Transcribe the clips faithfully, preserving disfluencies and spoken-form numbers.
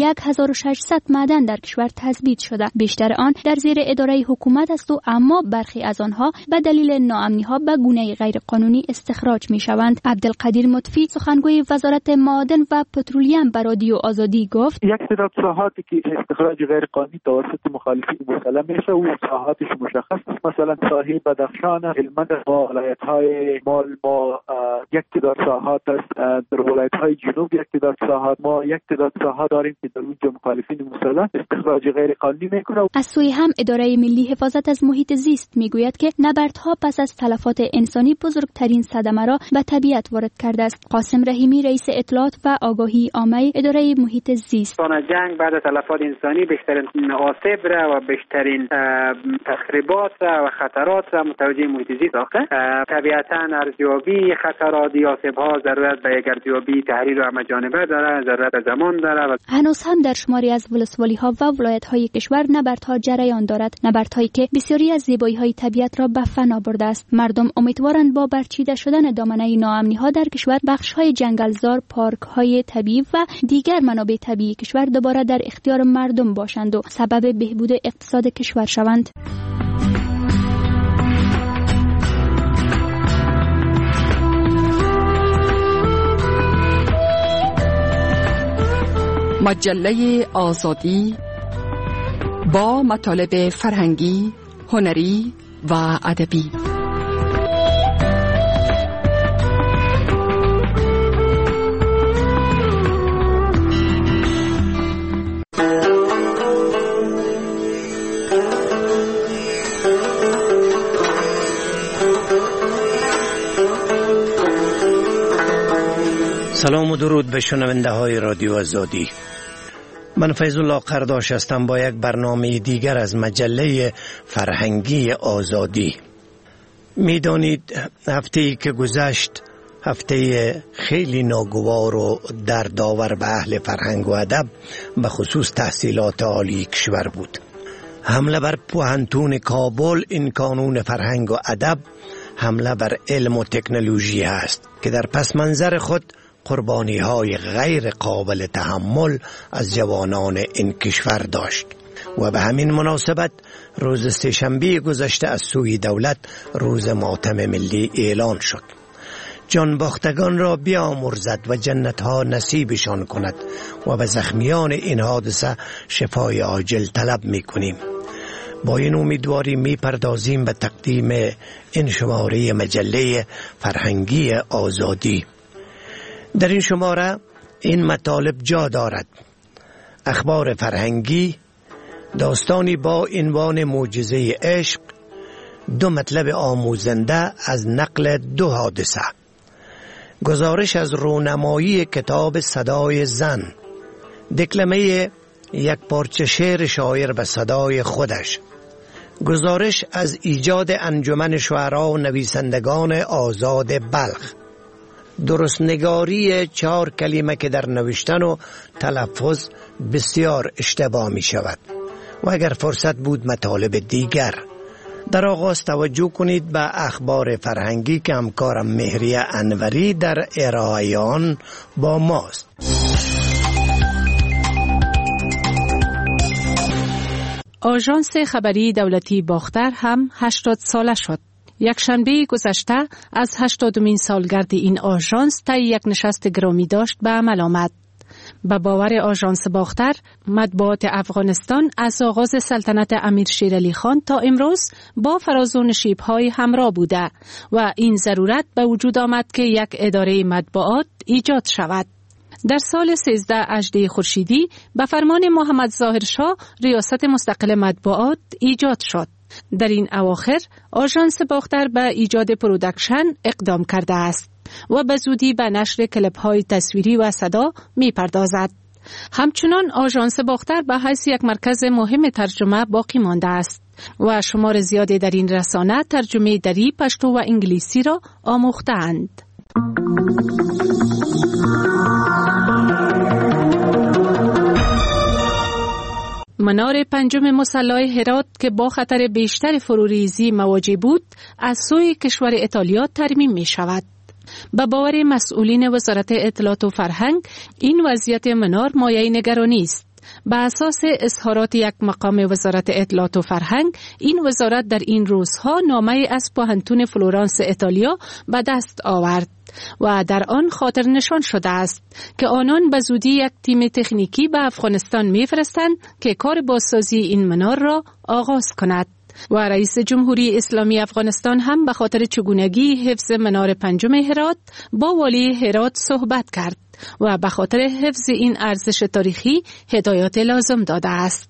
هزار و ششصد معدن در کشور تثبیت شده. بیشتر آن در زیر اداره حکومت است و اما برخی از آنها به دلیل ناامنی‌ها به گونه غیرقانونی استخراج می‌شوند. عبدالقدیر مطفی سخنگوی وزارت معادن و پترولیم به رادیو آزادی گفت: یک تعداد ساحاتی که استخراج غیرقانونی توسط مخالفین مسلم میشه و ساحاتش مشخص است. مثلا ساحل بدخشان، هلمند و ولایت‌های مال ما یک تعداد ساحات است. در ولایت‌های جنوب یک تعداد ساحات، ما یک تعداد ساحات داریم که در اونجا مخالفین مسلم استخراج غیرقانونی میکنه. از سوی هم اداره ملی حفاظت از محیط زیست میگوید که نبردها پس از تلفات انسانی بزرگترین صدمه را به طبیعت وارد کرده است. قاسم رحیمی رئیس اطلاعات و آگاهی عامه اداره محیط زیست: جنگ بعد از تلفات انسانی بیشترین آسیب را و بیشترین تخریبات را و خطرات را متوجه محیط زیست آخه. طبیعتاً ارزیابی خطرات یا آسیب‌ها ضرورت به یک ارزیابی تحلیل و همه‌جانبه دارد، ضرورت زمان دارد. هنوز هم در شماری از ولسوالی‌ها و ولایت‌های کشور نبردها جریان دارد، نبردهایی که بسیاری از زیبایی‌های طبیعت را به فنا برده است. مردم امیدوارند با برچیده شدن دامنه ناامنی‌ها در کشور بخش‌های جنگلزار، پارک‌های طبیعی و دیگر منابع طبیعی کشور دوباره در اختیار مردم باشند و سبب بهبود اقتصاد کشور شوند. مجله آزادی با مطالب فرهنگی، هنری و ادبی. سلام و درود به شنونده های رادیو آزادی. من فیض الله قرداش هستم با یک برنامه دیگر از مجله فرهنگی آزادی. میدانید هفته‌ای که گذشت هفته خیلی ناگوار و دردآور به اهل فرهنگ و ادب به خصوص تحصیلات عالی کشور بود. حمله بر پوهنتون کابل این کانون فرهنگ و ادب حمله بر علم و تکنولوژی است که در پس منظر خود قربانی های غیر قابل تحمل از جوانان این کشور داشت و به همین مناسبت روز سه‌شنبه گذشته از سوی دولت روز ماتم ملی اعلان شد. جان باختگان را بیامرزد و جنت ها نصیبشان کند و به زخمیان این حادثه شفای عاجل طلب می کنیم. با این امیدواری می پردازیم به تقدیم این شماره مجله فرهنگی آزادی. در این شماره این مطالب جا دارد: اخبار فرهنگی، داستانی با عنوان معجزه عشق، دو مطلب آموزنده از نقل دو حادثه، گزارش از رونمایی کتاب صدای زن، دکلمه یک پارچه شعر شاعر به صدای خودش، گزارش از ایجاد انجمن شعرا و نویسندگان آزاد بلخ، درست نگاری چهار کلمه که در نوشتن و تلفظ بسیار اشتباه می شود و اگر فرصت بود مطالب دیگر. در آغاز توجه کنید به اخبار فرهنگی که همکارم مهریه انوری در ارائه آن با ماست. آژانس خبری دولتی باختر هم هشتاد ساله شد. یک شنبه گذشته از هشتادمین سالگرد این آژانس طی یک نشست گرامی داشت به عمل آمد. به باور آژانس باختر، مطبوعات افغانستان از آغاز سلطنت امیر شیر علی خان تا امروز با فراز و نشیب‌های همراه بوده و این ضرورت به وجود آمد که یک اداره مطبوعات ایجاد شود. در سال سیزده اژده خورشیدی به فرمان محمد ظاهر شاه ریاست مستقل مطبوعات ایجاد شد. در این اواخر آژانس باختر به ایجاد پروداکشن اقدام کرده است و به زودی به نشر کلیپ‌های تصویری و صدا می‌پردازد. همچنان آژانس باختر به حیث یک مرکز مهم ترجمه باقی مانده است و شمار زیادی در این رسانه ترجمه دری، پشتو و انگلیسی را آموخته‌اند. منار پنجم مسلح هرات که با خطر بیشتر فروریزی مواجه بود، از سوی کشور ایتالیا ترمیم می شود. به باور مسئولین وزارت اطلاعات و فرهنگ، این وضعیت منار مایه نگرانی است به اساس اظهارات یک مقام وزارت اطلاعات و فرهنگ، این وزارت در این روزها نامه از پوهنتون فلورانس ایتالیا به دست آورد و در آن خاطر نشان شده است که آنان به زودی یک تیم تکنیکی به افغانستان می‌فرستند که کار بازسازی این منار را آغاز کند. و رئیس جمهوری اسلامی افغانستان هم به خاطر چگونگی حفظ منار پنجم هرات با والی هرات صحبت کرد و به خاطر حفظ این ارزش تاریخی هدایات لازم داده است.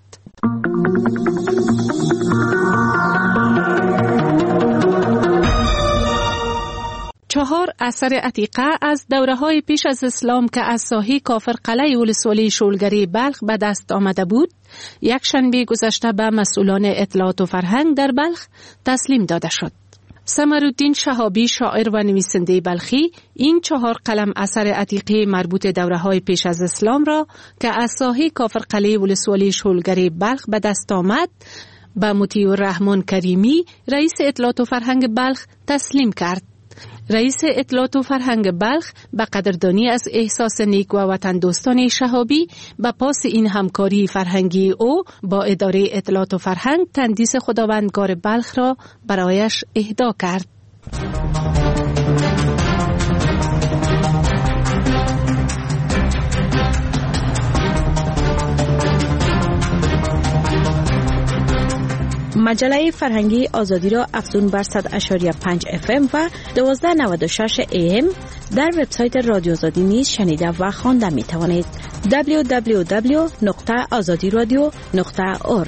چهار اثر عتیقه از دوره‌های پیش از اسلام که از ساحه کافر قلعه ولسوالی شولگری بلخ به دست آمده بود، یک شنبه گذشته به مسئولان اطلاعات و فرهنگ در بلخ تسلیم داده شد. سمرالدین شهابی، شاعر و نویسنده بلخی، این چهار قلم اثر عتیقه مربوط دوره‌های پیش از اسلام را که از ساحه کافر قلعه ولسوالی شولگری بلخ به دست آمد، به مطیع الرحمن کریمی، رئیس اطلاعات و فرهنگ بلخ تسلیم کرد. رئیس اطلاعات و فرهنگ بلخ به قدردانی از احساس نیک و وطن دوستان شهابی به پاس این همکاری فرهنگی او با اداره اطلاعات و فرهنگ تندیس خداوندگار بلخ را برایش اهدا کرد. مجله فرهنگی آزادی را افزون بر صد و پنج و پنج اف ام و دوازده و نود و شش ای ام در وبسایت رادیو آزادی نیز شنیده و خوانده می توانید. دبلیو دبلیو دبلیو نقطه آزادی رادیو نقطه اورگ.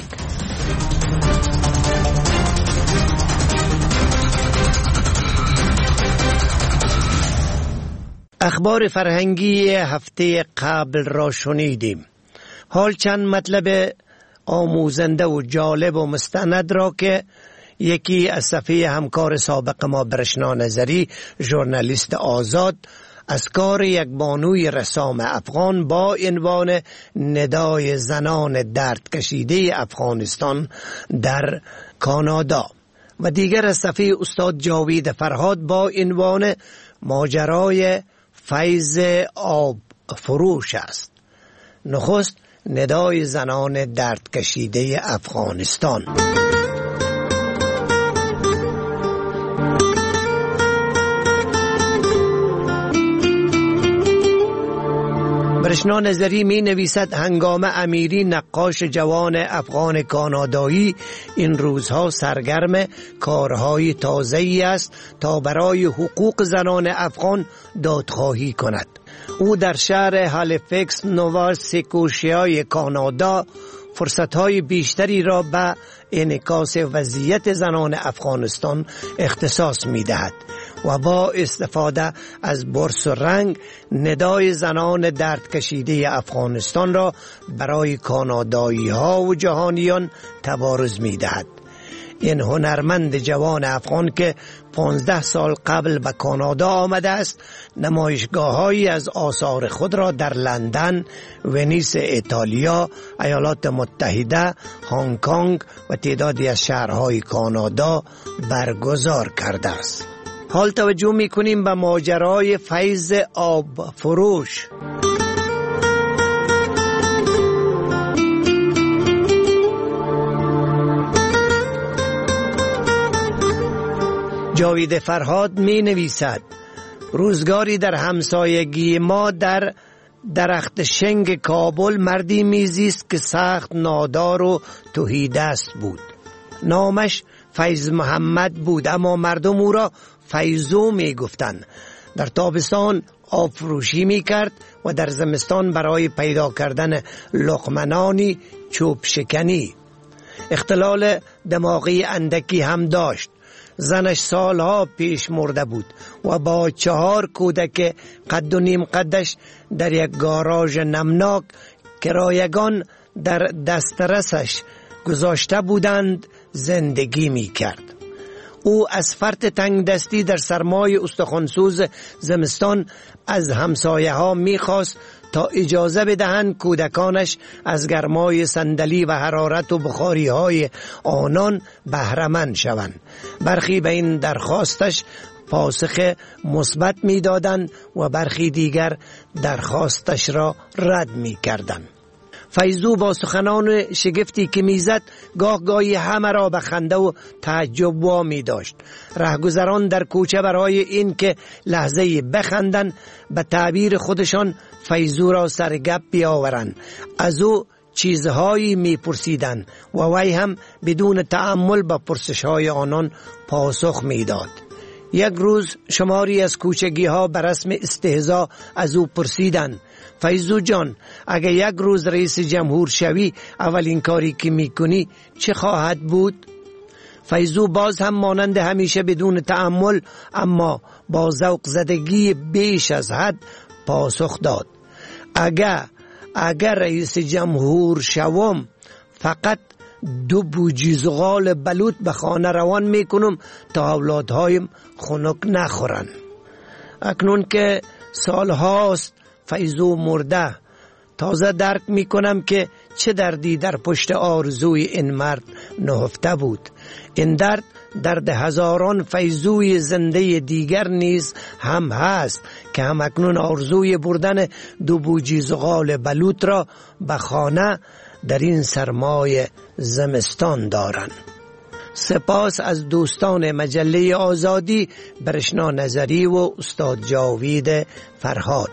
اخبار فرهنگی هفته قبل را شنیدیم. حال چند مطلب آموزنده و جالب و مستند را که یکی از صفحه همکار سابق ما برشنا نظری، ژورنالیست آزاد، از کار یک بانوی رسام افغان با عنوان ندای زنان درد کشیده افغانستان در کانادا و دیگر از صفحه استاد جاوید فرهاد با عنوان ماجرای فیض آب فروش است. نخست ندای زنان درد کشیده افغانستان. برشنا نظری می نویسد هنگام امیری، نقاش جوان افغان کانادایی، این روزها سرگرم کارهای تازه‌ای است تا برای حقوق زنان افغان دادخواهی کند. او در شهر هالیفکس، نووا سکوشیای کانادا فرصتهای بیشتری را به انعکاس وضعیت زنان افغانستان اختصاص می دهد و با استفاده از برس و رنگ ندای زنان درد کشیده افغانستان را برای کانادایی ها و جهانیان تبارز می دهد. این هنرمند جوان افغان که پانزده سال قبل به کانادا آمده است، نمایشگاه‌هایی از آثار خود را در لندن، ونیس ایتالیا، ایالات متحده، هنگ کنگ و تعدادی از شهرهای کانادا برگزار کرده است. حال توجه می‌کنیم به ماجرای فیض آب فروش. جاوید فرهاد می نویسد روزگاری در همسایگی ما در درخت شنگ کابل مردی میزیست که سخت نادار و تهیدست بود. نامش فیض محمد بود، اما مردم او را فیضو می گفتند. در تابستان آب فروشی می کرد و در زمستان برای پیدا کردن لقمنانی چوب شکنی. اختلال دماغی اندکی هم داشت. زنش سالها پیش مرده بود و با چهار کودک قد و نیم قدش در یک گاراژ نمناک کرایگان در دسترسش گذاشته بودند زندگی می کرد. او از فرط تنگ دستی در سرمای استخوانسوز زمستان از همسایه ها می خواست تا اجازه بدهند کودکانش از گرمای صندلی و حرارت و بخاری های آنان بهره‌مند شوند. برخی به این درخواستش پاسخ مثبت می دادند و برخی دیگر درخواستش را رد می کردند. فیضو با سخنان شگفتی که میزد گاه گاهی همه را به خنده و تعجب وامی داشت. رهگذران در کوچه برای این که لحظه بخندن به تعبیر خودشان فیضو را سرگپ بیاورند از او چیزهایی میپرسیدند و وی هم بدون تأمل به پرسش‌های آنان پاسخ میداد. یک روز شماری از کوچگی ها به رسم استهزا از او پرسیدند: فیضو جان، اگه یک روز رئیس جمهور شوی اولین کاری که میکنی چه خواهد بود؟ فیضو باز هم مانند همیشه بدون تأمل اما با ذوق زدگی بیش از حد پاسخ داد: اگر اگر رئیس جمهور شوم فقط دو بوجی زغال بلوط به خانه روان میکنم تا اولادهایم خنک نخورن. اکنون که سالهاست فیضو مرده، تازه درک میکنم که چه دردی در پشت آرزوی این مرد نهفته بود. این درد درد هزاران فیضوی زنده دیگر نیز هم هست که هم اکنون آرزوی بردن دو بوجی زغال بلوط را به خانه در این سرمای زمستان دارند. سپاس از دوستان مجله آزادی، برشنا نظری و استاد جاوید فرهاد.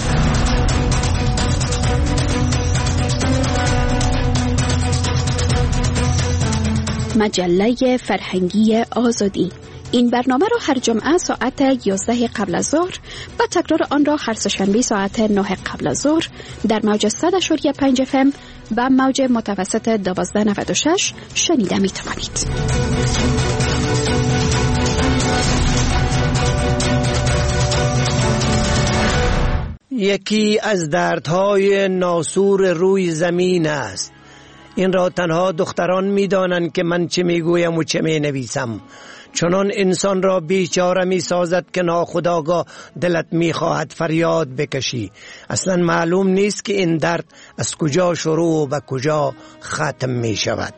مجله فرهنگی آزادی. این برنامه را هر جمعه ساعت یازده قبل از ظهر و تکرار آن را هر سه‌شنبه ساعت نه قبل از ظهر در موج صد و پنج اف ام و موج متوسط دوازده نود و شش شنیده می توانید. یکی از دردهای ناسور روی زمین است. این را تنها دختران می دانند که من چه می گویم و چه می نویسم. چنان انسان را بیچاره می سازد که ناخودآگاه دلت می خواهد فریاد بکشی. اصلا معلوم نیست که این درد از کجا شروع و به کجا ختم می شود.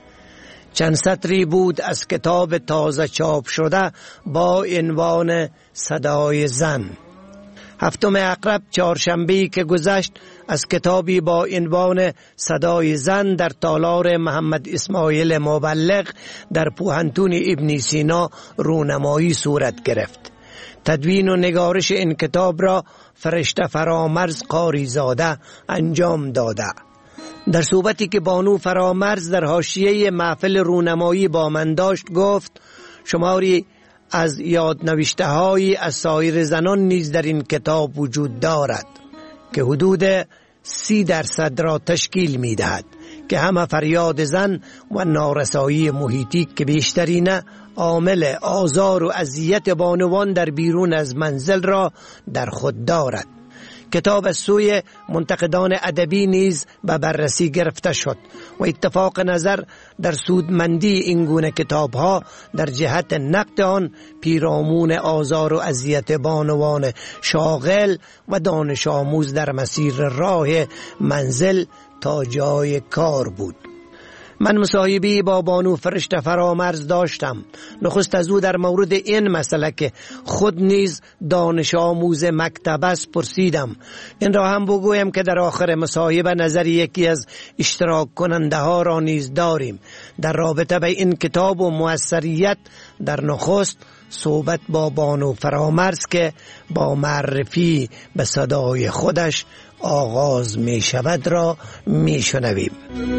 چند سطری بود از کتاب تازه چاپ شده با عنوان صدای زن. هفتم عقرب چهارشنبه‌ای که گذشت از کتابی با عنوان صدای زن در تالار محمد اسماعیل مبلغ در پوهنتون ابن سینا رونمایی صورت گرفت. تدوین و نگارش این کتاب را فرشته فرامرز قاری زاده انجام داده. در صحبتی که بانو فرامرز در حاشیه محفل رونمایی با من داشت گفت: شماری از یادنوشته های از سایر زنان نیز در این کتاب وجود دارد که حدود سی درصد را تشکیل می دهد که همه فریاد زن و نارسایی محیطی که بیشترین عامل آزار و اذیت بانوان در بیرون از منزل را در خود دارد. کتاب از سوی منتقدان ادبی نیز به بررسی گرفته شد و اتفاق نظر در سودمندی این گونه کتاب ها در جهت نقد آن پیرامون آزار و اذیت بانوان شاغل و دانش آموز در مسیر راه منزل تا جای کار بود. من مصاحبه‌ای با بانو فرشته فرامرز داشتم. نخست از او در مورد این مسئله که خود نیز دانش آموز مکتب است پرسیدم. این را هم بگویم که در آخر مصاحبه نظر یکی از اشتراک کننده ها را نیز داریم در رابطه به این کتاب و موثریت. در نخست صحبت با بانو فرامرز که با معرفی به صدای خودش آغاز می شود را می شنویم.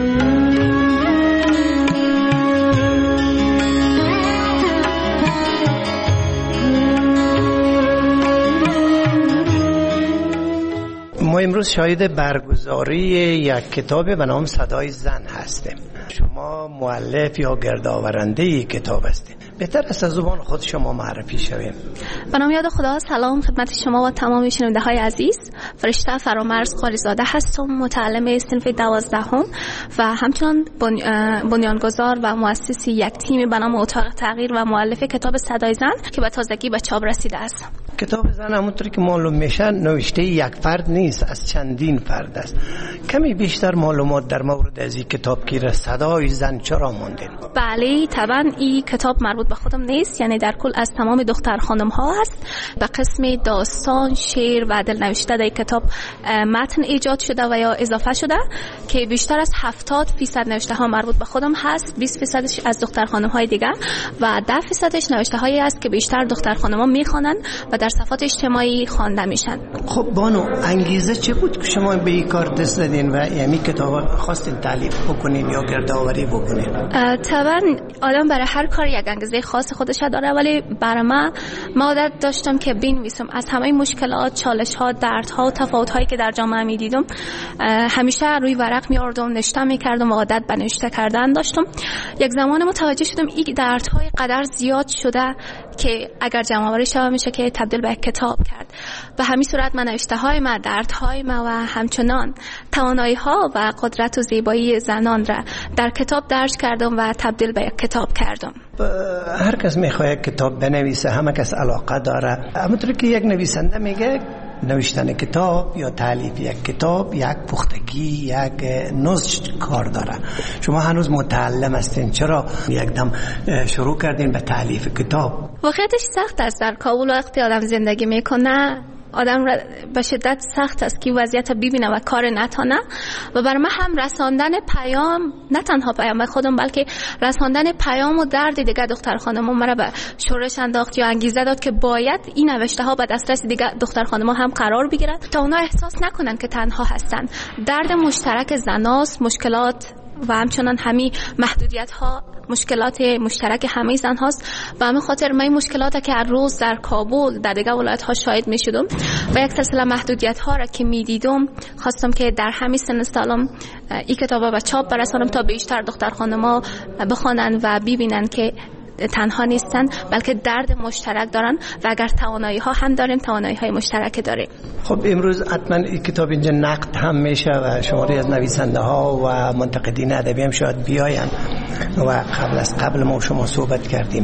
ما امروز شاهد برگزاری یک کتاب به نام صدای زن هستیم. شما مؤلف یا گردآورنده این کتاب هستید. بهتر است از زبان خود شما معرفی شویم. به نام یاد خدا، سلام خدمت شما و تمام شنونده های عزیز. فرشته فرامرز قاریزاده هستم، متعلم صنف دوازدهم و همچنان بنیانگذار و مؤسس یک تیم به نام اتاق تغییر و مؤلف کتاب صدای زن که به تازگی به چاپ رسیده است. کتاب زن همونطوری که معلوم میشه نوشته یک فرد نیست، از چندین فرد است. کمی بیشتر معلومات در مورد از این کتاب که صدای زن چرا ماندین؟ بله طبعا این کتاب مربوط به خودم نیست، یعنی در کل از تمام دختر خانم ها هست. به قسم داستان، شعر و دلنوشته در کتاب متن ایجاد شده و یا اضافه شده که بیشتر از هفتاد فیصد نوشته ها مربوط به خودم هست، بیست فیصدش از دختر خانم های دیگه و ده فیصدش نوشته هایی است که بیشتر دختر خانم ها میخوانن و در صفحات اجتماعی خوانده میشن. خب بانو، انگیزه چه بود که شما به این کار دست زدین و یعنی کتاب خواستین تالیف بکنین یا گردآوری بکنین؟ طبعا آدم برای هر کار یک انگیزه خاص خودش داره، ولی برای من ما عادت داشتم که بنویسم از همه مشکلات، چالش ها، درد ها و تفاوت هایی که در جامعه می دیدم همیشه روی ورق می آوردم، نوشته می کردم و عادت به نوشته کردن داشتم. یک زمان متوجه شدم این درد های قدر زیاد شده که اگر جمع آوری شود میشه که تبدیل به کتاب کرد. به همین صورت من نوشته های ما، درد های ما و همچنان توانایی ها و قدرت و زیبایی زنان را در کتاب درج کردم و تبدیل به یک کتاب کردم. هر کس میخواد کتاب بنویسه، همه کس علاقه داره. همونطور که یک نویسنده میگه نوشتن کتاب یا تالیف یک کتاب یک پختگی، یک نضج کار داره. شما هنوز متعلم هستین، چرا یکدم شروع کردین به تالیف کتاب؟ واقعیتش سخت است. در کابل وقتی آدم زندگی میکنه آدم را به شدت سخت است که وضعیت ببینه و کار نتانه و برای من هم رساندن پیام، نه تنها پیام خودم بلکه رساندن پیام و درد دیگه دختر خانم‌ها مرا به شورش انداخت یا انگیزه داد که باید این نوشته ها به دسترس دیگه دختر خانم‌ها هم قرار بگیرن تا اونا احساس نکنن که تنها هستن. درد مشترک زناست، مشکلات و همچنان همین محدودیت ها مشکلات مشترک همه زن هاست و همین خاطر من این مشکلات که هر روز در کابل در دیگه ولایت ها شاهد می شدم و یک سلسله محدودیت ها را که می دیدم خواستم که در همین سن سالم این کتاب به چاپ برسانم تا بیشتر دختر خانم ها بخوانن و ببینن که تنها نیستن بلکه درد مشترک دارن و اگر توانایی ها هم داریم، توانایی های مشترک داریم. خب امروز حتما این کتاب اینجا نقد هم میشه و شماری از نویسنده ها و منتقدین ادبی هم شاید بیاین و قبل از قبل ما شما صحبت کردیم.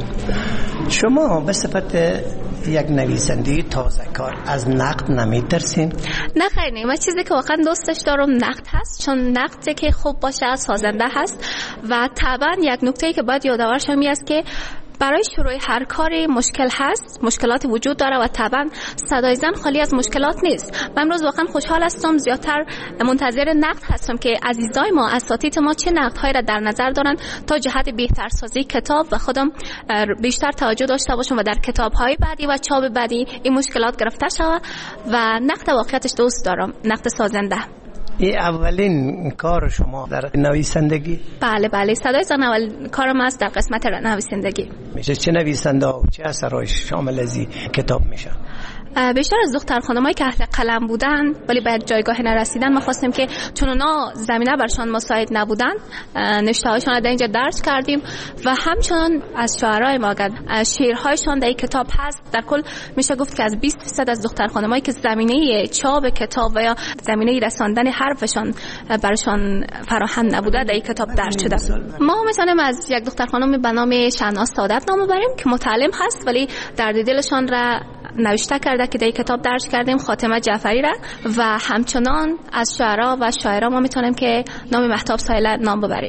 شما به صفت یک نویسنده تازه کار از نقد نمیترسین؟ نه خیر نه، من چیزی که واقعا دوستش دارم نقد هست، چون نقدی که خوب باشه سازنده هست و طبعا یک نکته‌ای که باید یادآور شم این است که برای شروع هر کاری مشکل هست، مشکلات وجود داره و طبعا صدای زن خالی از مشکلات نیست. من امروز واقعا خوشحال هستم، زیادتر منتظر نقد هستم که عزیزای ما، اساتید ما چه نقدهایی را در نظر دارن تا جهت بهتر سازی کتاب و خودم بیشتر توجه داشته باشم و در کتاب‌های بعدی و چاپ بعدی این مشکلات گرفته شود و نقد واقعیتش دوست دارم، نقد سازنده. این اولین کار شما در نویسندگی؟ بله بله، صدای زن اول کارم است در قسمت نویسندگی. میشه چه نویسنده و چه اثرهای شامل از این کتاب میشه؟ بیشتر از دختر خانمایی که اهل قلم بودن ولی به جایگاه نرسیدن ما خواستیم که چون اونا زمینه برشان مساعد نبودن نوشته هایشان در اینجا درج کردیم و همچنان از شاعرای ما شعرهایشان در این کتاب هست. در کل میشه گفت که از بیست درصد از دختر خانمایی که زمینه چاپ کتاب و یا زمینه رساندن حرفشان برشان فراهم نبوده در این کتاب درج شده. ما میتونیم از یک دختر خانم به نام شهناز سعادت نام ببریم که متعلم هست ولی درد دلشان را نوشته کرده که در کتاب درج کردیم، خاتمه جعفری را، و همچنان از شاعرها و شاعرها ما میتونیم که نام مهتاب سایله نام ببریم.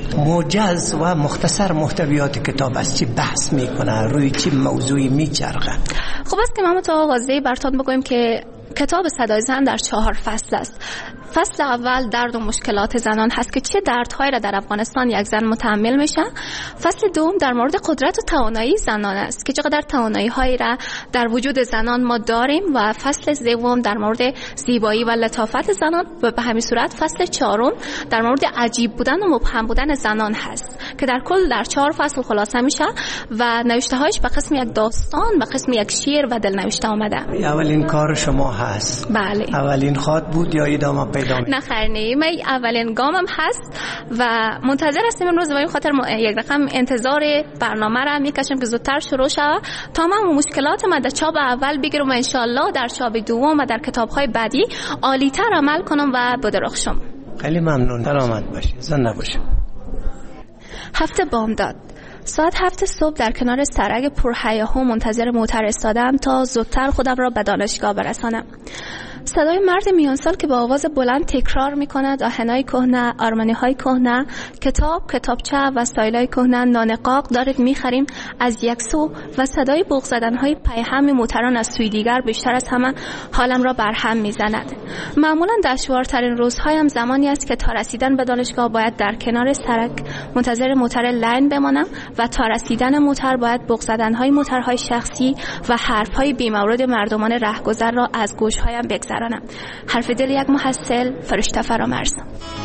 موجز و مختصر محتویات کتاب است، چی بحث میکنه، روی چی موضوعی میچرخه؟ خوب است که ما تا واضحی براتون بگویم که کتاب صدای زن در چهار فصل است. فصل اول درد و مشکلات زنان هست که چه دردهایی را در افغانستان یک زن متحمل میشه. فصل دوم در مورد قدرت و توانایی زنان است که چقدر توانایی هایی را در وجود زنان ما داریم و فصل سوم در مورد زیبایی و لطافت زنان و به همین صورت فصل چهارم در مورد عجیب بودن و مبهم بودن زنان هست که در کل در چهار فصل خلاصه میشه و نوشته هایش به قسم یک داستان، به قسم یک شعر و دلنوشته آمده. اولین کار شما هست؟ بله. اولین خط بود یا ادامه پیدا؟ نه خیر نه، من اولین گامم هست و منتظر هستم امروز و این خاطر یک رقم انتظار برنامه را میکشم که زودتر شروع شود تا من مشکلات ما در چاپ اول بگیرم و انشالله در چاپ دوم و در کتاب‌های بعدی عالی‌تر عمل کنم و بدرخشم. خیلی ممنون، سلامت باشی، زنده باشی. هفته بامداد ساعت هفت صبح در کنار سرک پرهیاهو منتظر موتر ایستادم تا زودتر خودم را به دانشگاه برسانم. صدای مرد میان سال که با آواز بلند تکرار میکند آهنای کهنه، آرمانی‌های کهنه، کتاب، کتابچه و استایلای کهنه، نان قاق دارید میخریم از یک سو و صدای بوق زدن‌های پیهم موتران از سوی دیگر بیشتر از همه حالم را برهم میزند. معمولا دشوارترین روزهایم زمانی است که تا رسیدن به دانشگاه باید در کنار سرک منتظر موتر لاین بمانم و تا رسیدن موتر باید بوق زدن‌های موترهای شخصی و حرف‌های بی‌مورد مردمان رهگذر را از گوش‌هایم بگذرانم. حرف دل یک محصل، فرشته فرامرز.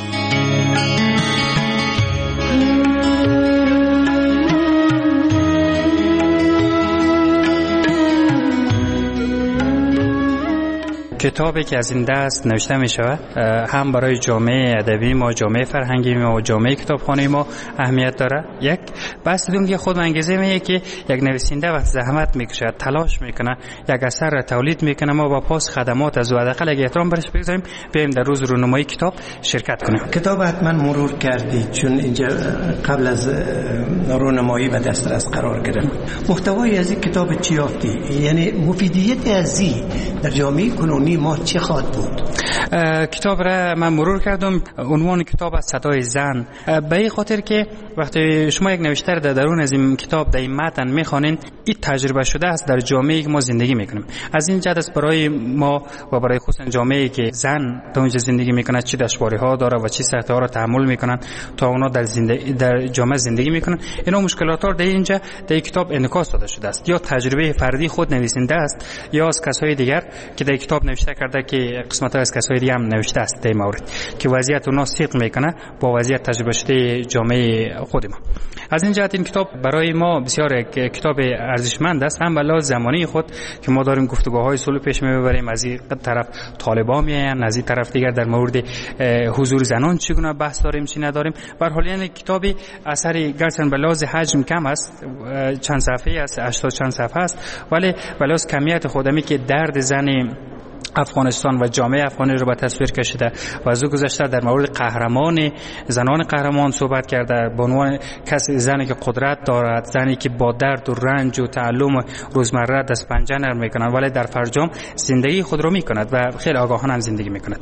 کتابی که از این دست نوشته می شود هم برای جامعه ادبی ما، جامعه فرهنگی ما و جامعه کتابخانه ما اهمیت داره. یک بحث دوم که خود انگیزه میگه که یک نویسنده وقت زحمت میکشه، تلاش میکنه، یک اثر را تولید میکنه، ما با پاس خدمات از او حداقل اگه احترام برش بگذاریم، بیایم در روز رونمایی کتاب شرکت کنیم. کتاب حتما مرور کردی چون اینجا قبل از رونمایی به دسترس قرار گرفت. محتوای از این کتاب چی یافتی؟ یعنی مفیدیت از این در جامعه کنونی ما چه خواهد بود؟ کتاب را من مرور کردم. عنوان کتاب از صدای زن، به این خاطر که وقتی شما یک نوشته در درون از این کتاب در این متن میخوانین، این تجربه شده است در جامعه‌ای که ما زندگی میکنیم. از این جهت است برای ما و برای خصوصا جامعه‌ای که زن در اونجا زندگی میکنه چه دشواری‌ها داره و چه سختی‌ها را تحمل میکنن تا اونا در زندگی در جامعه زندگی میکنن، اینا مشکلات ها در اینجا در این کتاب انعکاس داده شده است. یا تجربه فردی خود نویسنده است یا از کسای دیگر که در کتاب نوشته کرده که قسمت‌ها از کسای دیگه هم نوشته است در مورد که وضعیت اونا صدق میکنه با وضعیت تجربه شده جامعه خود ما. از این جهت این کتاب برای ما بسیار کتاب ارزشمند است، هم بلا زمانی خود که ما داریم گفتگوهای صلح پیش میبریم، از این طرف طالبان میاین، از این طرف دیگر در مورد حضور زنان چگونه بحث داریم چی نداریم. به هر حال یعنی کتابی اثری گرچند بلاز حجم کم است، چند صفحه است، هشتاد چند صفحه است، ولی بلاز کمیت خودمی که درد زن افغانستان و جامعه افغانی رو به تصویر کشیده و از او گذشته در مورد قهرمان زنان قهرمان صحبت کرده، به عنوان کسی زنی که قدرت دارد، زنی که با درد و رنج و تعلم روزمره دست پنجه نرم میکنند ولی در فرجام زندگی خود رو میکند و خیلی آگاهانه هم زندگی میکند.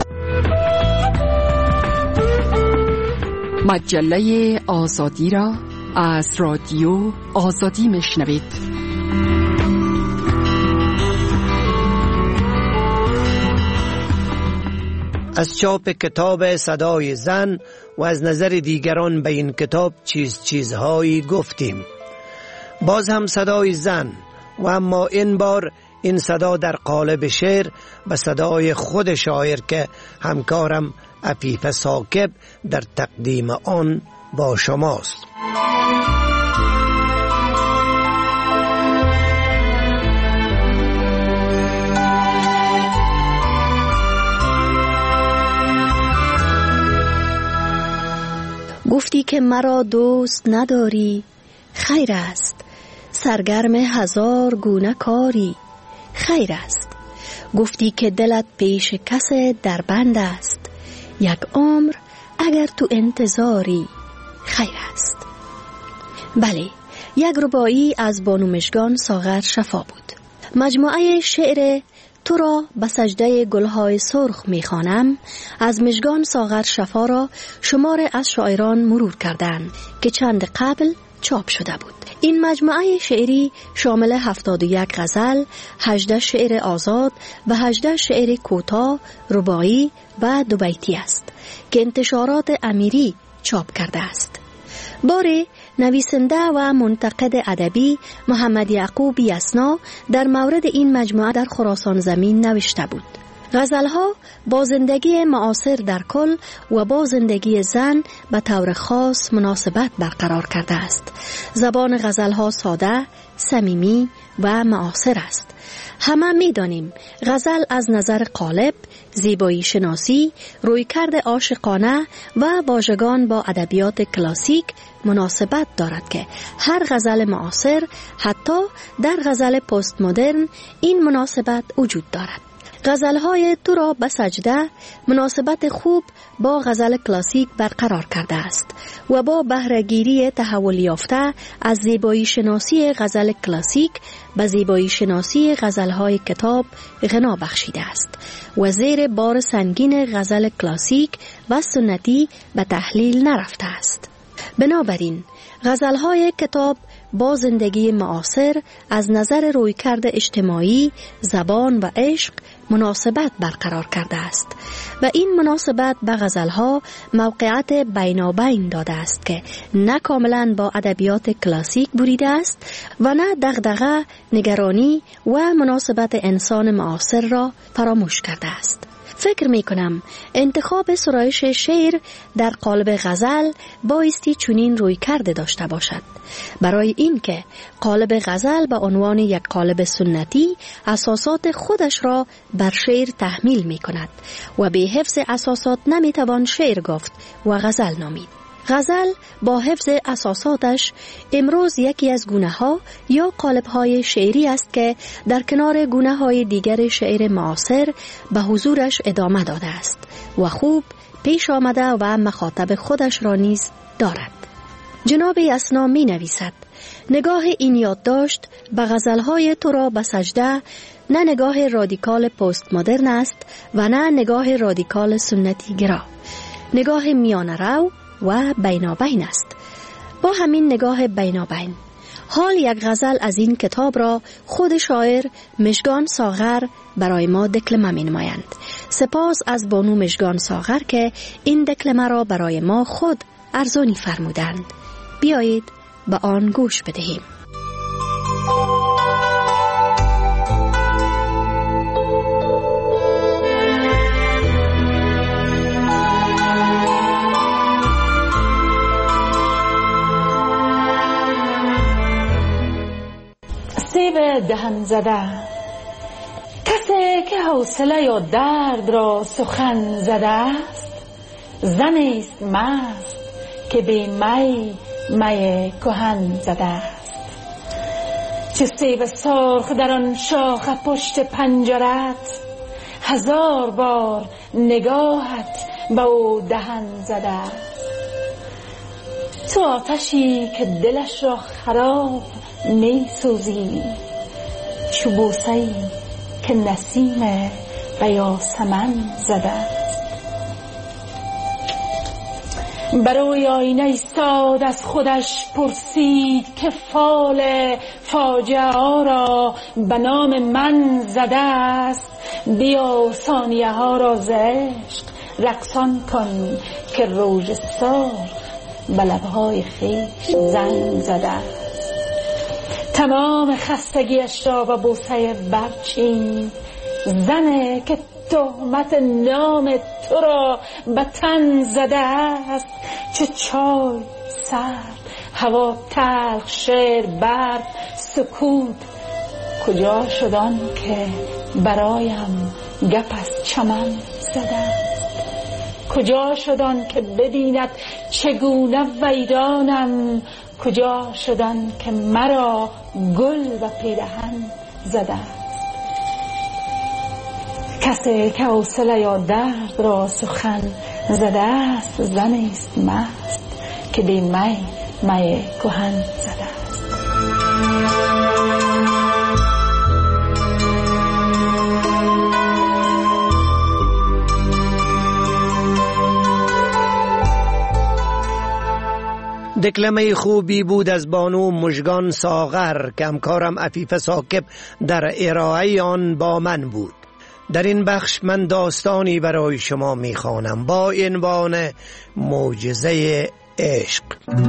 مجله آزادی را از رادیو آزادی میشنوید. از چاپ کتاب صدای زن و از نظر دیگران به این کتاب چیز چیزهایی گفتیم. باز هم صدای زن و اما این بار این صدا در قالب شعر به صدای خود شاعر که همکارم عفیف ثاقب در تقدیم آن با شماست. گفتی که مرا دوست نداری، خیر است. سرگرم هزار گونه کاری، خیر است. گفتی که دلت پیش کس در بند است، یک عمر اگر تو انتظاری، خیر است. بله، یک رباعی از بانو مژگان ساغر شفا بود. مجموعه شعر تو را به سجده گلهای سرخ میخوانم از مژگان ساغر شفا را شمار از شاعران مرور کردند که چند قبل چاپ شده بود. این مجموعه شعری شامل هفتاد و یک غزل، هجده شعر آزاد و هجده شعر کوتاه، رباعی و دو بیتی است که انتشارات امیری چاپ کرده است. باری نویسنده و منتقد ادبی محمد یعقوب یسنا در مورد این مجموعه در خراسان زمین نوشته بود: غزلها با زندگی معاصر در کل و با زندگی زن به طور خاص مناسبت برقرار کرده است. زبان غزلها ساده، صمیمی و معاصر است. همه می دانیم غزل از نظر قالب، زیبایی شناسی، رویکرد عاشقانه و واژگان با ادبیات کلاسیک مناسبت دارد که هر غزل معاصر، حتی در غزل پست مدرن، این مناسبت وجود دارد. غزل‌های تو را به سجده مناسبت خوب با غزل کلاسیک برقرار کرده است و با بهره‌گیری تحول یافته از زیبایی شناسی غزل کلاسیک به زیبایی شناسی غزل‌های کتاب غنا بخشیده است و زیر بار سنگین غزل کلاسیک و سنتی به تحلیل نرفته است. بنابراین غزل‌های کتاب با زندگی معاصر از نظر رویکرد اجتماعی، زبان و عشق مناسبت برقرار کرده است و این مناسبت به غزل‌ها موقعیت بینابین داده است که نه کاملا با ادبیات کلاسیک بریده است و نه دغدغه، نگرانی و مناسبت انسان معاصر را فراموش کرده است. فکر می کنم انتخاب سرایش شعر در قالب غزل بایستی چنین روی کرده داشته باشد، برای اینکه قالب غزل به عنوان یک قالب سنتی اساسات خودش را بر شعر تحمیل می کند و به حفظ اساسات نمی توان شعر گفت و غزل نامید. غزل با حفظ اساساتش امروز یکی از گونه‌ها یا قالب‌های شعری است که در کنار گونه‌های دیگر شعر معاصر به حضورش ادامه داده است و خوب پیش آمده و مخاطب خودش را نیز دارد. جناب اسنا می نویسد: نگاه این یادداشت به غزل‌های تو را به سجده نه نگاه رادیکال پست مدرن است و نه نگاه رادیکال سنتی گرا، نگاه میانه رو و بینابین است. با همین نگاه بینابین حال یک غزل از این کتاب را خود شاعر مژگان ساغر برای ما دکلمه می نمایند. سپاس از بانو مژگان ساغر که این دکلمه را برای ما خود ارزانی فرمودند. بیایید به آن گوش بدهیم. سیب دهن زده، کسی که حوصله یا درد را سخن زده است، زنی است مست که به می می کهن زده است. چه سیب سرخ در آن شاخ پشت پنجرت، هزار بار نگاهت به او دهن زده است. تو آتشی که دلش را خراب می سوزی، چو بوسه‌ای که نسیم به یاسمن زده است. برای آینه ایستاد از خودش پرسید که فال فاجعه ها را به نام من زده است. بیا ثانیه ها را ز عشق رقصان کن که روج سرخ به لبهای خویش زنگ زده است. تمام خستگیش را به بوسه برچین، زنه که تهمت نام تو را به تن زده است. چه چای سرد، هوا تلخ، شعر برد، سکوت کجا شد آن که برایم گپ از چمن زده است؟ کجا شد آن که ببیند چگونه ویرانم؟ کجا شد آن که مرا گل و پیرهن زده است؟ کسی که حوصله یا درد را سخن زده است، زنی است مست که به می می کهن زده است. دکلمه خوبی بود از بانو مژگان ساغر که همکارم عفیف ثاقب در ارائه آن با من بود. در این بخش من داستانی برای شما میخوانم با عنوان معجزه عشق.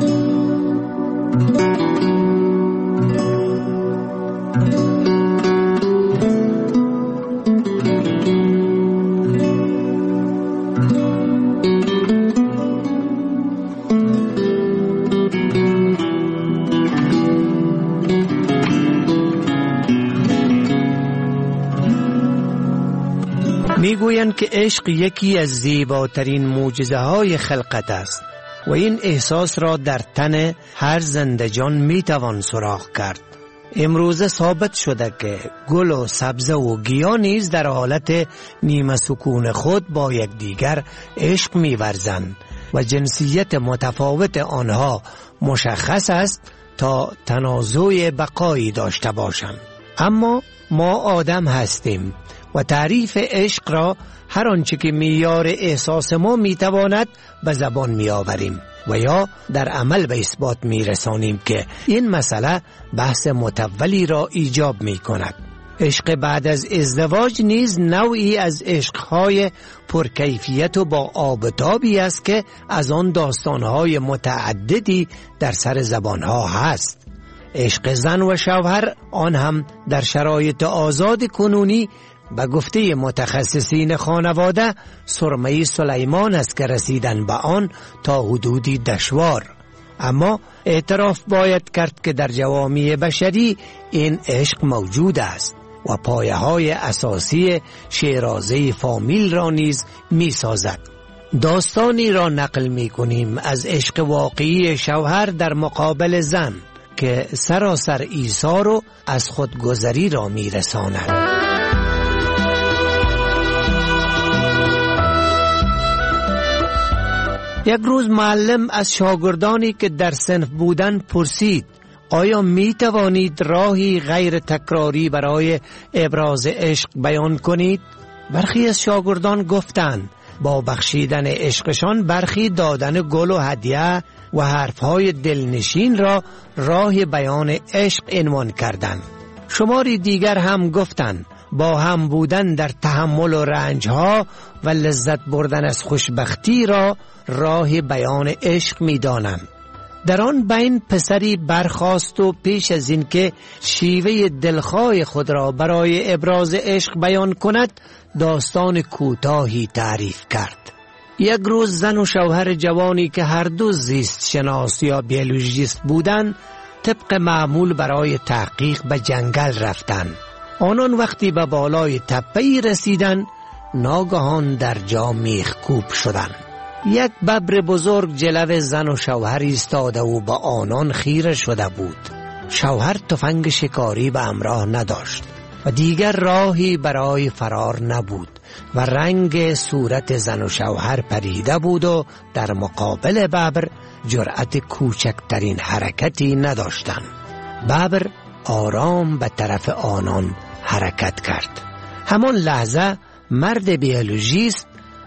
میگویند که عشق یکی از زیباترین معجزه های خلقت است و این احساس را در تن هر زنده جان میتوان سراغ کرد. امروزه ثابت شده که گل و سبزه و گیاه نیز در حالت نیمه سکون خود با یکدیگر عشق می‌ورزند و جنسیت متفاوت آنها مشخص است تا تنازع بقایی داشته باشند. اما ما آدم هستیم و تعریف عشق را هر آنچه که معیار احساس ما میتواند به زبان میآوریم و یا در عمل به اثبات میرسانیم که این مسئله بحث متولی را ایجاب میکند. عشق بعد از ازدواج نیز نوعی از عشقهای پرکیفیت و با آبتابی است که از آن داستانهای متعددی در سر زبانها هست. عشق زن و شوهر، آن هم در شرایط آزاد کنونی، به گفته متخصصین خانواده سرمه سلیمان است که رسیدن به آن تا حدودی دشوار. اما اعتراف باید کرد که در جوامع بشری این عشق موجود است و پایه های اساسی شیرازه فامیل را نیز می سازد. داستانی را نقل می کنیم از عشق واقعی شوهر در مقابل زن که سراسر ایثار و از خودگذری را می رساند. یک روز معلم از شاگردانی که در صنف بودند پرسید: آیا می توانید راهی غیر تکراری برای ابراز عشق بیان کنید؟ برخی از شاگردان گفتند با بخشیدن عشقشان برخی دادن گل و هدیه و حرفهای دلنشین را راه بیان عشق عنوان کردند. شماری دیگر هم گفتند با هم بودن در تحمل و رنجها و لذت بردن از خوشبختی را راه بیان عشق می دانند. در آن بین پسری برخاست و پیش از این که شیوه دلخواه خود را برای ابراز عشق بیان کند داستان کوتاهی تعریف کرد. یک روز زن و شوهر جوانی که هر دو زیست شناس یا بیولوژیست بودند طبق معمول برای تحقیق به جنگل رفتند. آنان وقتی به بالای تپه‌ای رسیدند ناگهان در جا میخکوب شدند. یک ببر بزرگ جلو زن و شوهر ایستاده و با آنان خیره شده بود. شوهر تفنگ شکاری به همراه نداشت و دیگر راهی برای فرار نبود و رنگ صورت زن و شوهر پریده بود و در مقابل ببر جرأت کوچکترین حرکتی نداشتند. ببر آرام به طرف آنان حرکت کرد. همان لحظه مرد بیولوژیست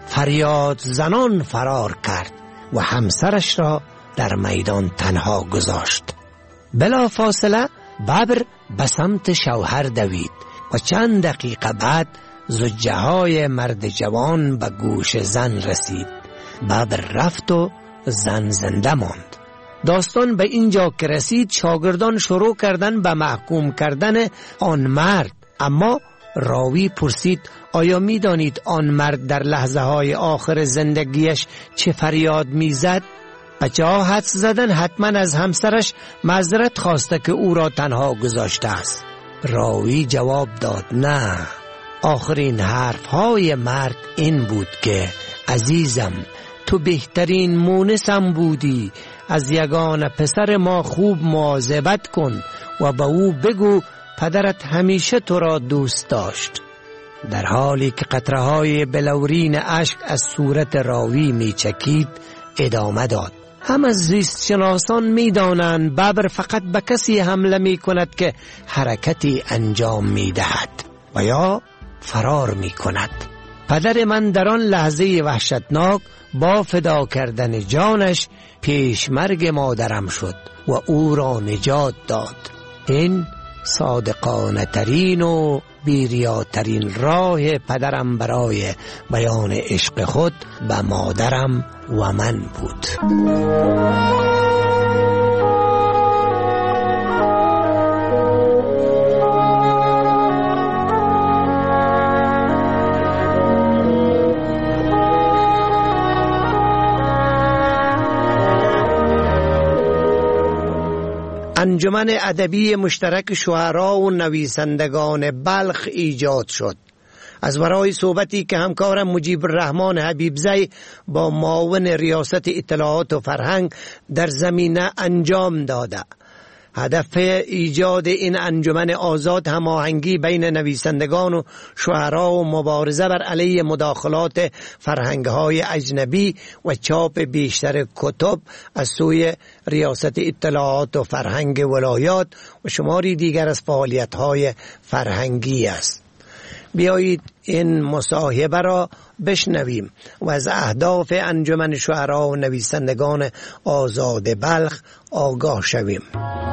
فریاد زنان فرار کرد و همسرش را در میدان تنها گذاشت. بلا فاصله ببر به سمت شوهر دوید و چند دقیقه بعد زجه های مرد جوان به گوش زن رسید. ببر رفت و زن زنده ماند. داستان به اینجا که رسید شاگردان شروع کردن به محکوم کردن آن مرد. اما راوی پرسید: آیا می دانید آن مرد در لحظه های آخر زندگیش چه فریاد می زد؟ بچه ها حدس زدن حتما از همسرش معذرت خواسته که او را تنها گذاشته است. راوی جواب داد: نه، آخرین حرف های مرد این بود که عزیزم تو بهترین مونسم بودی، از یگان پسر ما خوب مواظبت کن و به او بگو پدرت همیشه تو را دوست داشت. در حالی که قطره‌های بلورین اشک از صورت راوی می چکید ادامه داد: هم از زیست شناسان می دانند ببر فقط به کسی حمله می کند که حرکتی انجام می دهد و یا فرار می کند. پدر من در آن لحظه وحشتناک با فدا کردن جانش پیشمرگ مادرم شد و او را نجات داد. این صادقانه ترین و بیریاترین راه پدرم برای بیان عشق خود به مادرم و من بود. انجمن ادبی مشترک شعرا و نویسندگان بلخ ایجاد شد. از ورای صحبتی که همکارم مجیب الرحمن حبیبزی با معاون ریاست اطلاعات و فرهنگ در زمینه انجام داده، هدف ایجاد این انجمن آزاد هماهنگی بین نویسندگان و شعرا و مبارزه بر علیه مداخلات فرهنگ‌های اجنبی و چاپ بیشتر کتب از سوی ریاست اطلاعات و فرهنگ ولایات و شماری دیگر از فعالیت‌های فرهنگی است. بیایید این مصاحبه را بشنویم و از اهداف انجمن شعرا و نویسندگان آزاد بلخ آگاه شویم.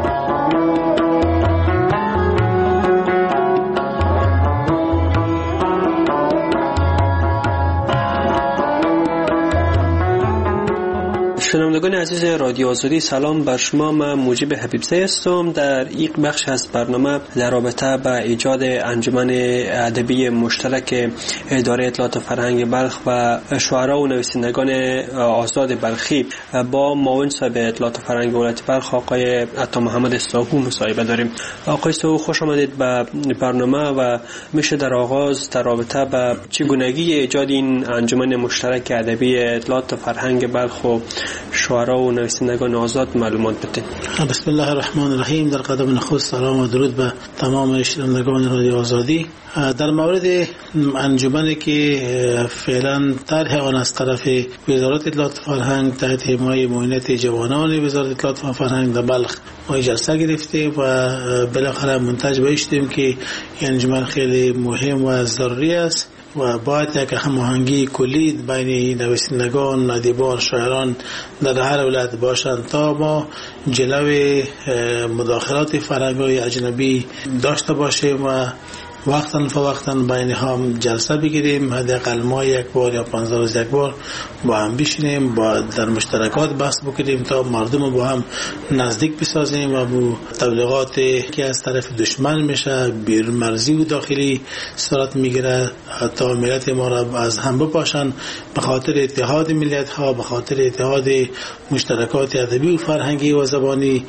شنوندگان عزیز رادیو آزادی، سلام بر شما. من موجب حبیبزاده هستم. در یک بخش از برنامه در رابطه با ایجاد انجمن ادبی مشترک اداره اطلاعات و فرهنگ بلخ و شعرا و نویسندگان آزاد بلخی با معاون صاحب اطلاعات و فرهنگ ولایت بلخ آقای عطا محمد صاحو مصاحبه داریم. آقای صاحو، خوش آمدید به برنامه و میشه در آغاز در رابطه با چگونگی ایجاد این انجمن مشترک ادبی اطلاعات و فرهنگ بلخ و شعرا و نویسندگان آزاد معلومات بدید؟ بسم الله الرحمن الرحیم. در قدم نخست سلام و درود به تمام شنوندگان رادیو آزادی. در مورد انجمنی که فعلا طرح آن از طرف وزارت اطلاعات و فرهنگ تحت حمایت معاونت جوانان وزارت اطلاعات و فرهنگ در بلخ ما جلسه گرفتیم و بالاخره منتج بشدیم که این انجمن خیلی مهم و ضروری است و باید یک هماهنگی کلی بین نویسندگان، ادیبان، شاعران در هر ولایت باشند تا ما جلوی مداخلات فرهنگ‌های اجنبی داشته باشیم و وقتاً فوقتاً بین هم جلسه بگیریم، حداقل ما یک بار یا پنج روز یک بار با هم بشینیم، با در مشترکات بحث بکنیم تا مردم با هم نزدیک بسازیم و بو تبلیغاتی که از طرف دشمن میشه بیرون مرزی و داخلی صورت میگیره تا ملت ما را از هم بپاشن به خاطر اتحاد ملت ها، به خاطر اتحاد مشترکات ادبی و فرهنگی و زبانی.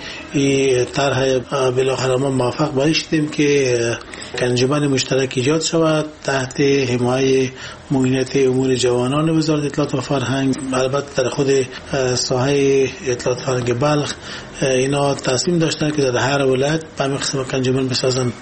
طرح بالاخره ما موفق باشیم که انجمن مشترک ایجاد شود تحت حمایت معاونت امور جوانان وزارت اطلاعات و فرهنگ. البته در خود ساحه اطلاعات و فرهنگ بلخ اینا تصمیم داشتن که در هر ولایت به همین قسم انجمن بسازن.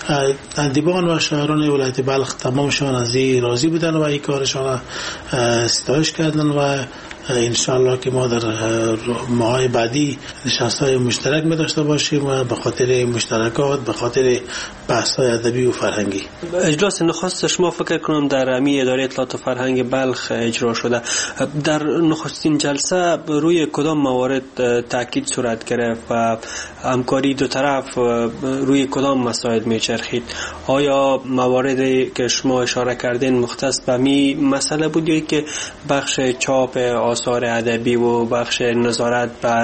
ادیبان و شاعران ولایت بلخ تمامشون از این راضی بودن و این کارشان ستایش کردن و انشاءالله که ما در ماهای بعدی نشست‌های مشترک می داشته باشیم و به خاطر مشترکات، به خاطر بحث‌های ادبی و فرهنگی. اجلاس نخست شما فکر کنم در امی اداره اطلاعات و فرهنگ بلخ اجرا شده. در نخستین جلسه روی کدام موارد تاکید صورت گرفت و همکاری دو طرف روی کدام مسائل میچرخید؟ آیا مواردی که شما اشاره کردین مختص به می مسئله بود یا که بخش چاپ آثار ادبی و بخش نظارت بر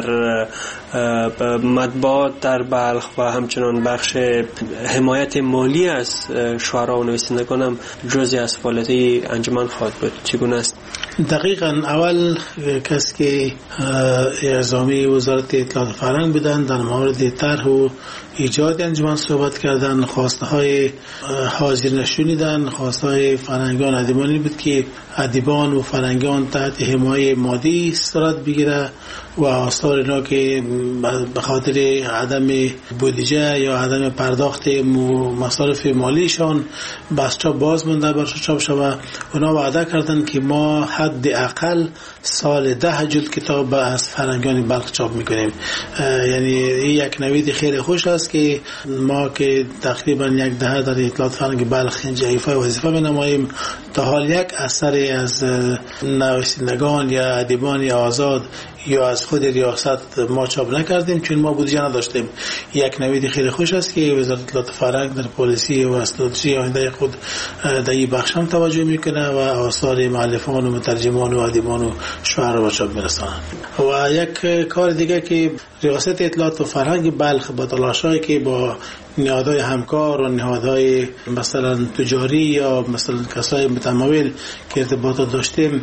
مطبوعات در بلخ و همچنان بخش حمایت مالی از شعرا و نویسندگان هم جزئی از فعالیت انجمن خواهد بود؟ چگونه است؟ دقیقاً اول کسی که اعزامی وزارت اطلاعات و فرهنگ بودن در مورد طرح و ایجاد انجمن صحبت کردن، خواسته های حاضر نشونیدن، خواسته های فرهنگان ادیبانی بود که ادیبان و فرهنگان تحت حمایت مادی صورت بگیره و آثار اینا که به خاطر عدم بودجه یا عدم پرداخت مصارف مالیشان بس چاپ باز مونده برش چاپ شود. اونا وعده کردن که ما حد اقل سال ده جلد کتاب از فرهنگان بلخ چاپ میکنیم. یعنی یک نوید خیلی خوش است که ما که تقریبا یک دهه در اطلاعات فرهنگ بلخ ایفای وظیفه می‌نماییم تا حال یک اثر از نویسندگان یا ادیبان آزاد یا از خود ریاست ما چاپ نکردیم چون ما بودجه نداشتیم. یک نوید خیلی خوش است که وزارت اطلاعات فرهنگ در پالیسی و استراتژی آینده خود در این بخش هم توجه میکنه و آثار مؤلفان و مترجمان و ادیبان و شعرا را چاپ میرسانند. و یک کار دیگه که ریاست اطلاعات و فرهنگ بلخ با تلاشایی که با نهادهای همکار و نهادهای مثلا تجاری یا مثلا کسای متمول که ارتباطات داشتیم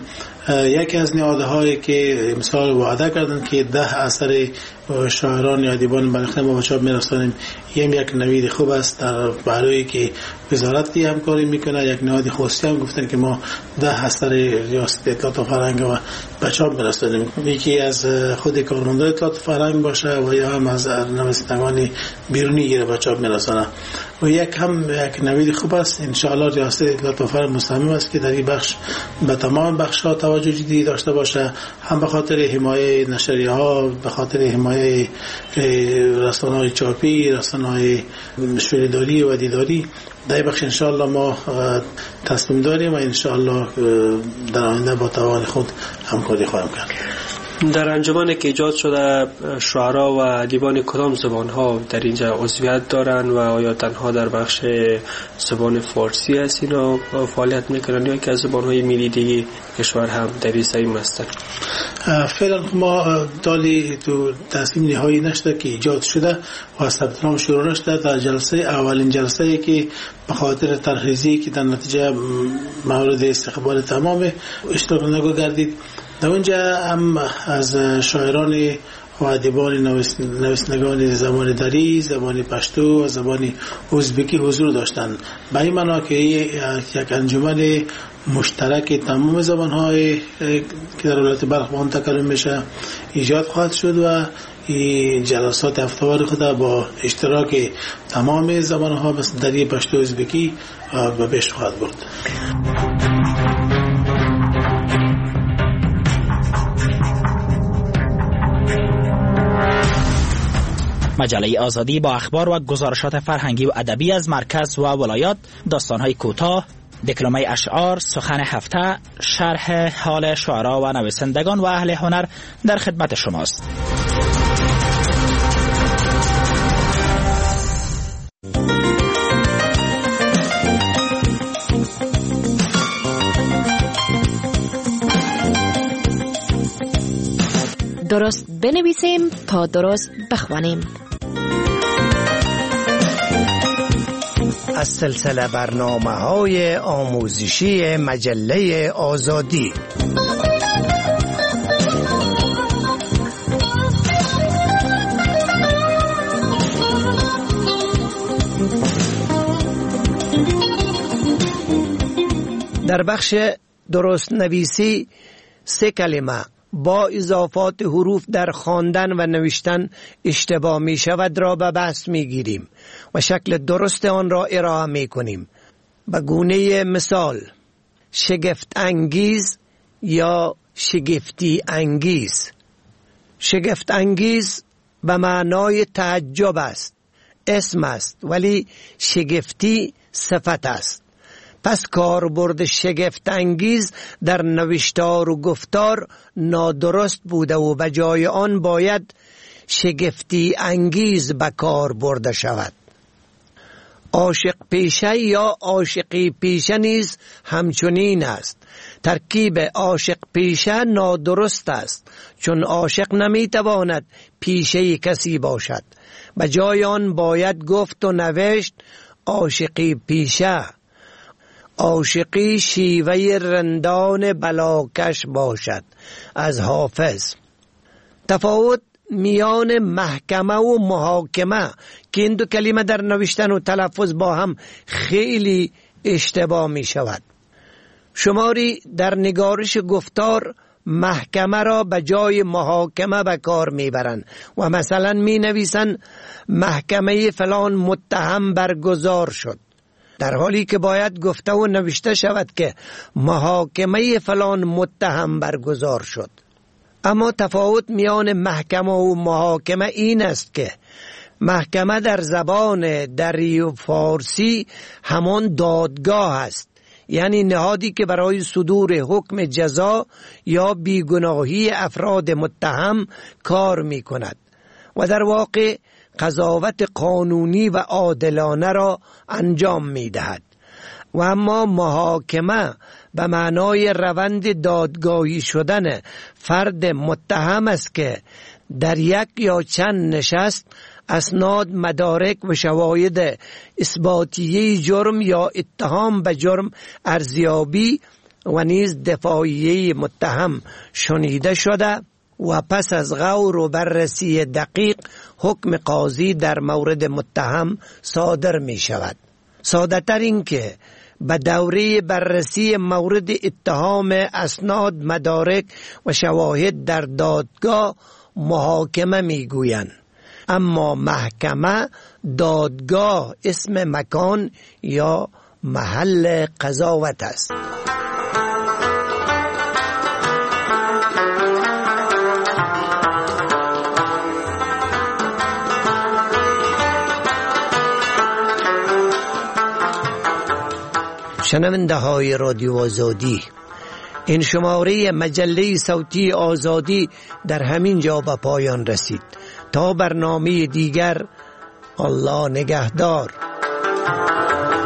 یکی از نهادهایی که امسال وعده کردن که ده اثر شاعران یا ادیبان بلخ ما به چاپ میرسانیم، این یک نوید خوب است در برای که وزارت همکاری میکنه. یک نهاد خصوصی هم گفتن که ما ده اثر ریاست اطلاعات و فرهنگ و به چاپ میرسانیم، یکی از خود کارمندان اطلاعات و فرهنگ باشه و یا هم از نویسندگان بیرونی گیره به چاپ میرسانه. و یک هم یک نوید خوب است. ان شاء الله ریاست اطلاعات و فرهنگ مصمم است که در این بخش به تمام بخش ها توجه جدی داشته باشه، هم به خاطر حمایت نشریه ها، به خاطر حمایت رسانه‌های چاپی، رسانه‌های شنیداری و دیداری. در این بخش ان شاء الله ما تصمیم داریم و ان شاء الله در آینده با توان خود همکاری خواهیم کرد. در انجمن که ایجاد شده شعرا و ادیبان کدام زبان ها در اینجا عضویت دارن و آیا تنها در بخش زبان فارسی است اینا فعالیت میکنن یا که از زبان های ملی دیگه کشور هم در این زمین هستن؟ فعلا ما دالی تو تصمیم نهایی نشده که ایجاد شده و ثبت نام شروع نشده. در جلسه اولین جلسه که به خاطر ترخیصی که در نتیجه مورد استقبال تمام اشتراک نگو گردید، در اونجا هم از شاعران و ادیبان نویسندگان زبان دری، زبان پشتو و زبان ازبکی حضور داشتند. به این معنا که یک انجمن مشترک تمام زبان‌های که در ولایت بلخ با آن تکلم میشه ایجاد خواهد شد و این جلسات هفته‌وار خود با اشتراک تمام زبان‌ها مثل دری، پشتو، ازبکی به پیش خواهد برد. مجله آزادی با اخبار و گزارشات فرهنگی و ادبی از مرکز و ولایات، داستان‌های کوتاه، دکلمه اشعار، سخن هفته، شرح حال شعرا و نویسندگان و اهل هنر در خدمت شماست. درست بنویسیم تا درست بخوانیم. از سلسله برنامه‌های آموزشی مجله آزادی. در بخش درست نویسی سه کلمه با اضافات حروف در خواندن و نوشتن اشتباه می شود را به بحث می گیریم و شکل درست آن را ارائه می کنیم. به گونه مثال شگفت انگیز یا شگفتی انگیز. شگفت انگیز به معنای تعجب است، اسم است، ولی شگفتی صفت است. پس کاربرد شگفت انگیز در نوشتار و گفتار نادرست بوده و به جای آن باید شگفتی انگیز به کار برده شود. عاشق پیشه یا عاشقی پیشه نیز همچنین است. ترکیب عاشق پیشه نادرست است، چون عاشق نمیتواند پیشه کسی باشد. به جای آن باید گفت و نوشت عاشقی پیشه. عاشقی شیوه رندان بلاکش باشد. از حافظ. تفاوت میان محکمه و محاکمه که این دو کلمه در نوشتن و تلفظ با هم خیلی اشتباه می شود. شماری در نگارش گفتار محکمه را به جای محاکمه به کار می برند و مثلا می نویسند محکمه فلان متهم برگزار شد، در حالی که باید گفته و نوشته شود که محاکمه فلان متهم برگزار شد. اما تفاوت میان محکمه و محاکمه این است که محکمه در زبان دری و فارسی همان دادگاه است، یعنی نهادی که برای صدور حکم جزا یا بیگناهی افراد متهم کار می کند و در واقع قضاوت قانونی و عادلانه را انجام می دهد. و اما محاکمه به معنای روند دادگاهی شدن فرد متهم است که در یک یا چند نشست اسناد، مدارک و شواهد اثباتیه جرم یا اتهام به جرم ارزیابی و نیز دفاعیه متهم شنیده شده و پس از غور و بررسی دقیق حکم قاضی در مورد متهم صادر می شود. ساده تر این که به دوره بررسی مورد اتهام اسناد، مدارک و شواهد در دادگاه محاکمه می گویند، اما محکمه دادگاه اسم مکان یا محل قضاوت است. شنونده های رادیو آزادی، این شماره مجله صوتی آزادی در همین جا به پایان رسید. تا برنامه دیگر، الله نگهدار.